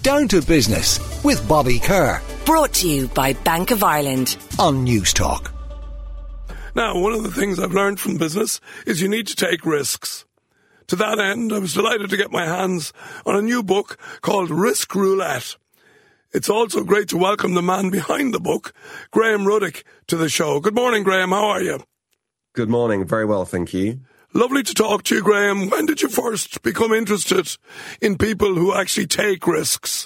Down to Business with Bobby Kerr. Brought to you by Bank of Ireland On News Talk. Now, one of the things I've learned from business is you need to take risks. To that end, I was delighted to get my hands on a new book called Risk Roulette. It's also great to welcome the man behind the book, Graham Ruddick, to the show. Good morning, Graham. How are you? Good morning. Very well, thank you. Lovely to talk to you, Graham. When did you first become interested in people who actually take risks?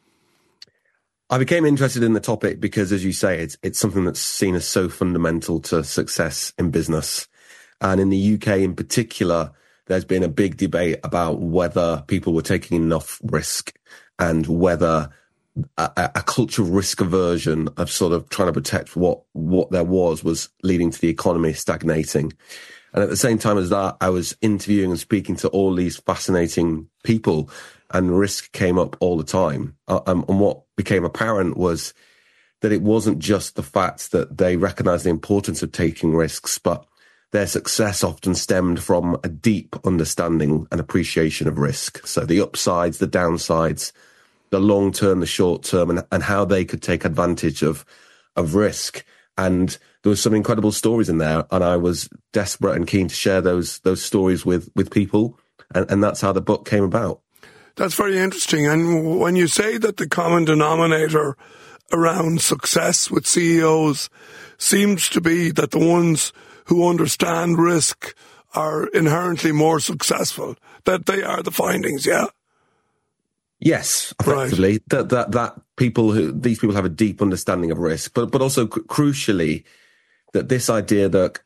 I became interested in the topic because, as you say, it's something that's seen as so fundamental to success in business. And in the UK in particular, there's been a big debate about whether people were taking enough risk and whether a culture of risk aversion of sort of trying to protect what there was leading to the economy stagnating. And at the same time as that, I was interviewing and speaking to all these fascinating people, and risk came up all the time. And what became apparent was that it wasn't just the fact that they recognized the importance of taking risks, but their success often stemmed from a deep understanding and appreciation of risk. So the upsides, the downsides, the long term, the short term, and how they could take advantage of risk. And there was some incredible stories in there, and I was desperate and keen to share those stories with people, and that's how the book came about. That's very interesting. And when you say that the common denominator around success with CEOs seems to be that the ones who understand risk are inherently more successful, that they are the findings, yeah? Yes, effectively, right. That these people have a deep understanding of risk, but also crucially, that this idea that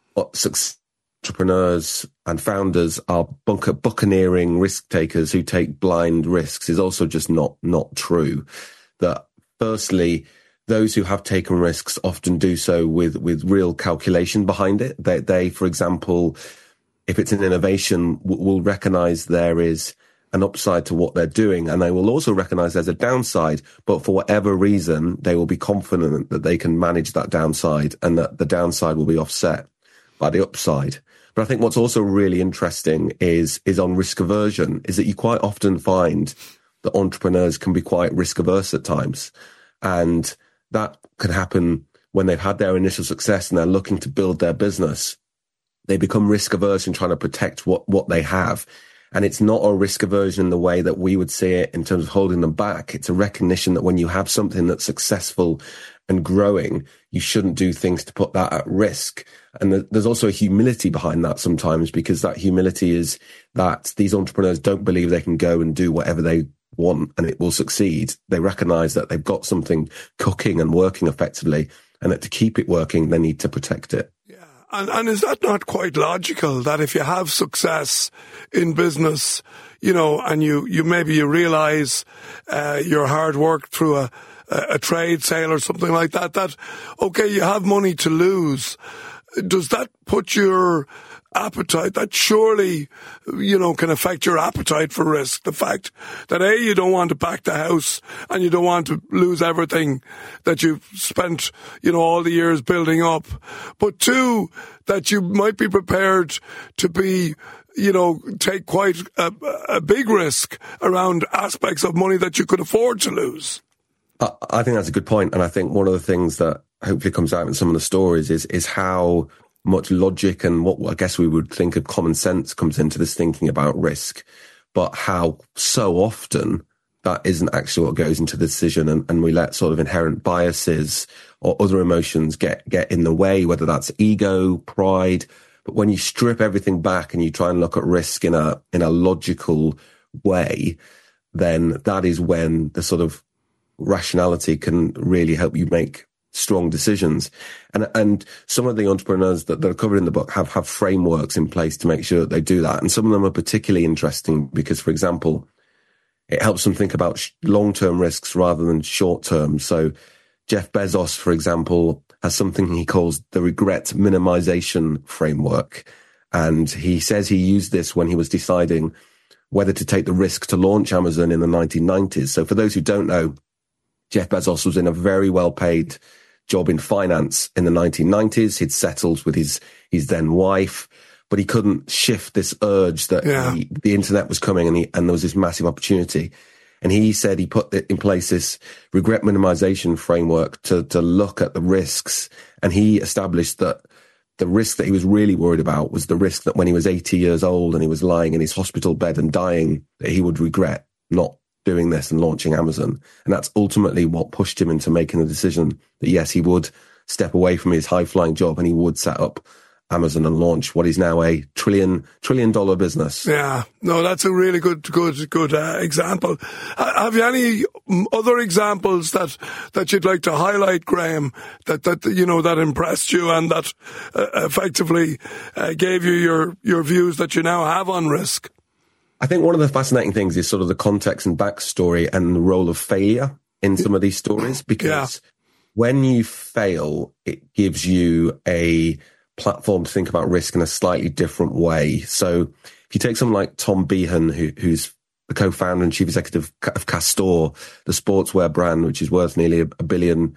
entrepreneurs and founders are buccaneering risk takers who take blind risks is also just not true. That firstly, those who have taken risks often do so with real calculation behind it. They, for example, if it's an innovation, will recognize there is an upside to what they're doing, and they will also recognize there's a downside, but for whatever reason, they will be confident that they can manage that downside and that the downside will be offset by the upside. But I think what's also really interesting is on risk aversion, is that you quite often find that entrepreneurs can be quite risk averse at times. And that can happen when they've had their initial success and they're looking to build their business. They become risk averse in trying to protect what they have. And it's not a risk aversion in the way that we would see it in terms of holding them back. It's a recognition that when you have something that's successful and growing, you shouldn't do things to put that at risk. And there's also a humility behind that sometimes, because that humility is that these entrepreneurs don't believe they can go and do whatever they want and it will succeed. They recognize that they've got something cooking and working effectively, and that to keep it working, they need to protect it. And is that not quite logical that if you have success in business, you know, and you realize your hard work through a trade sale or something like that, okay, you have money to lose. Does that put your appetite, that surely, you know, can affect your appetite for risk? The fact that A, you don't want to back the house and you don't want to lose everything that you've spent, you know, all the years building up. But two, that you might be prepared to be, you know, take quite a big risk around aspects of money that you could afford to lose. I think that's a good point. And I think one of the things that hopefully comes out in some of the stories is how much logic and what I guess we would think of common sense comes into this thinking about risk, but how so often that isn't actually what goes into the decision, and we let sort of inherent biases or other emotions get in the way, whether that's ego, pride. But when you strip everything back and you try and look at risk in a logical way, then that is when the sort of rationality can really help you make strong decisions. And some of the entrepreneurs that are covered in the book have frameworks in place to make sure that they do that. And some of them are particularly interesting because, for example, it helps them think about long-term risks rather than short-term. So Jeff Bezos, for example, has something he calls the regret minimization framework. And he says he used this when he was deciding whether to take the risk to launch Amazon in the 1990s. So for those who don't know, Jeff Bezos was in a very well-paid job in finance in the 1990s. He'd settled with his then wife, but he couldn't shift this urge that the internet was coming and there was this massive opportunity. And he said he put in place this regret minimization framework to look at the risks. And he established that the risk that he was really worried about was the risk that when he was 80 years old and he was lying in his hospital bed and dying, that he would regret not doing this and launching Amazon. And that's ultimately what pushed him into making the decision that, yes, he would step away from his high-flying job and he would set up Amazon and launch what is now a trillion dollar business. Yeah, no, that's a really good example. Have you any other examples that you'd like to highlight, Graham, that impressed you and that effectively gave you your views that you now have on risk? I think one of the fascinating things is sort of the context and backstory and the role of failure in some of these stories, because when you fail, it gives you a platform to think about risk in a slightly different way. So if you take someone like Tom Behan, who's the co-founder and chief executive of Castor, the sportswear brand, which is worth nearly a billion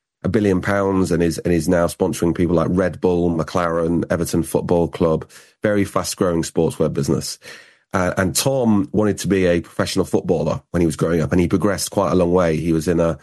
pounds and is now sponsoring people like Red Bull, McLaren, Everton Football Club, very fast growing sportswear business. And Tom wanted to be a professional footballer when he was growing up, and he progressed quite a long way. He was in a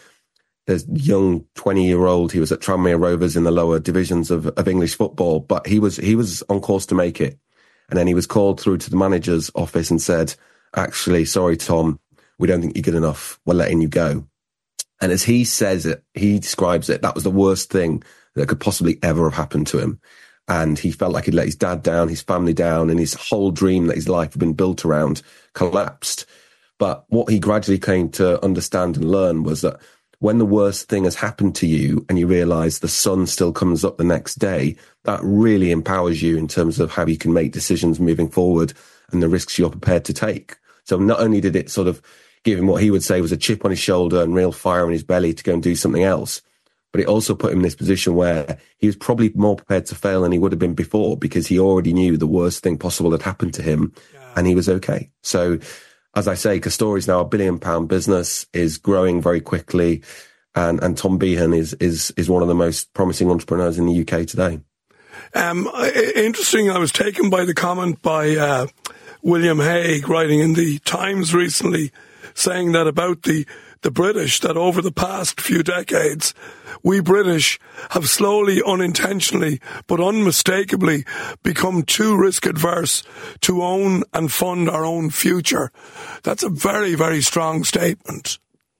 young 20-year-old. He was at Tranmere Rovers in the lower divisions of English football, but he was on course to make it. And then he was called through to the manager's office and said, actually, sorry, Tom, we don't think you're good enough. We're letting you go. And as he says it, he describes it, that was the worst thing that could possibly ever have happened to him. And he felt like he'd let his dad down, his family down, and his whole dream that his life had been built around collapsed. But what he gradually came to understand and learn was that when the worst thing has happened to you and you realize the sun still comes up the next day, that really empowers you in terms of how you can make decisions moving forward and the risks you're prepared to take. So not only did it sort of give him what he would say was a chip on his shoulder and real fire in his belly to go and do something else, but it also put him in this position where he was probably more prepared to fail than he would have been before, because he already knew the worst thing possible had happened to him and he was okay. So as I say, Castor is now £1 billion business, is growing very quickly. And Tom Behan is one of the most promising entrepreneurs in the UK today. Interesting. I was taken by the comment by William Hague, writing in the Times recently, saying that about the British, that over the past few decades, we British have slowly, unintentionally, but unmistakably become too risk adverse to own and fund our own future. That's a very, very strong statement.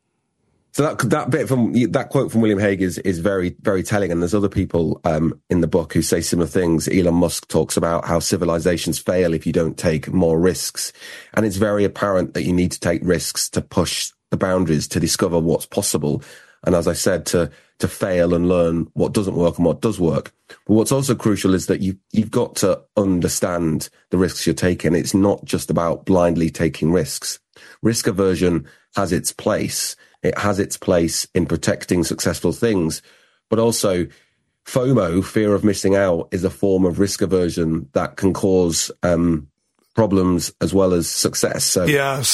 So that quote from William Hague is very, very telling. And there's other people in the book who say similar things. Elon Musk talks about how civilizations fail if you don't take more risks. And it's very apparent that you need to take risks to push the boundaries, to discover what's possible. And as I said, to fail and learn what doesn't work and what does work. But what's also crucial is that you've got to understand the risks you're taking. It's not just about blindly taking risks. Risk aversion has its place. It has its place in protecting successful things, but also FOMO, fear of missing out, is a form of risk aversion that can cause problems as well as success. So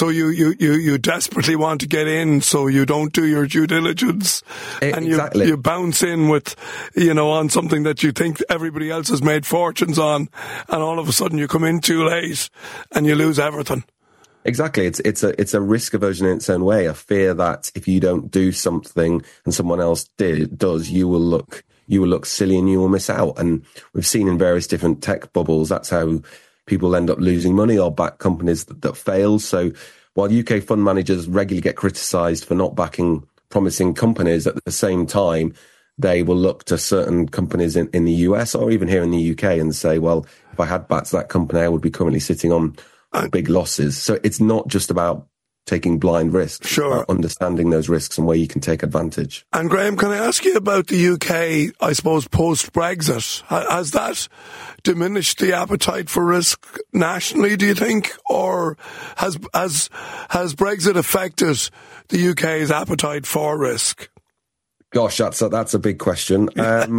you desperately want to get in, so you don't do your due diligence, and you bounce in with, on something that you think everybody else has made fortunes on, and all of a sudden you come in too late and you lose everything. Exactly. It's a risk aversion in its own way, a fear that if you don't do something and someone else does, you will look silly and you will miss out. And we've seen in various different tech bubbles, that's how people end up losing money or back companies that fail. So while UK fund managers regularly get criticised for not backing promising companies, at the same time, they will look to certain companies in the US or even here in the UK and say, well, if I had backed that company, I would be currently sitting on big losses. So it's not just about taking blind risks, sure, about understanding those risks and where you can take advantage. And Graham, can I ask you about the UK, I suppose, post-Brexit? Has that diminished the appetite for risk nationally, do you think? Or has Brexit affected the UK's appetite for risk? Gosh, that's a big question.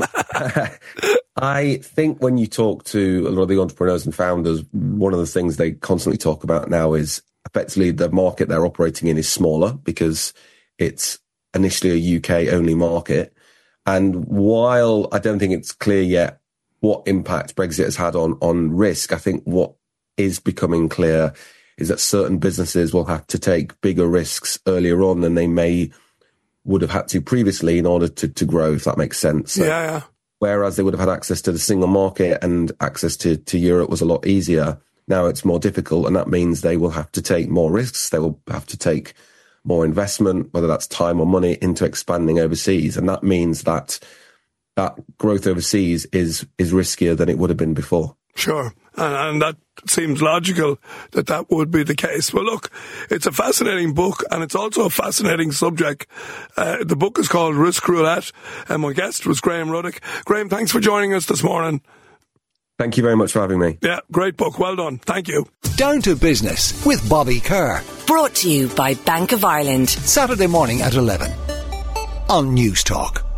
I think when you talk to a lot of the entrepreneurs and founders, one of the things they constantly talk about now is effectively the market they're operating in is smaller because it's initially a UK only market. And while I don't think it's clear yet what impact Brexit has had on risk, I think what is becoming clear is that certain businesses will have to take bigger risks earlier on than they would have had to previously in order to grow, if that makes sense. So, yeah. Whereas they would have had access to the single market and access to Europe was a lot easier. Now it's more difficult, and that means they will have to take more risks. They will have to take more investment, whether that's time or money, into expanding overseas. And that means that growth overseas is riskier than it would have been before. Sure. And that seems logical that would be the case. Well, look, it's a fascinating book, and it's also a fascinating subject. The book is called Risk Roulette, and my guest was Graham Ruddock. Graham, thanks for joining us this morning. Thank you very much for having me. Yeah, great book. Well done. Thank you. Down to Business with Bobby Kerr. Brought to you by Bank of Ireland. Saturday morning at 11 on News Talk.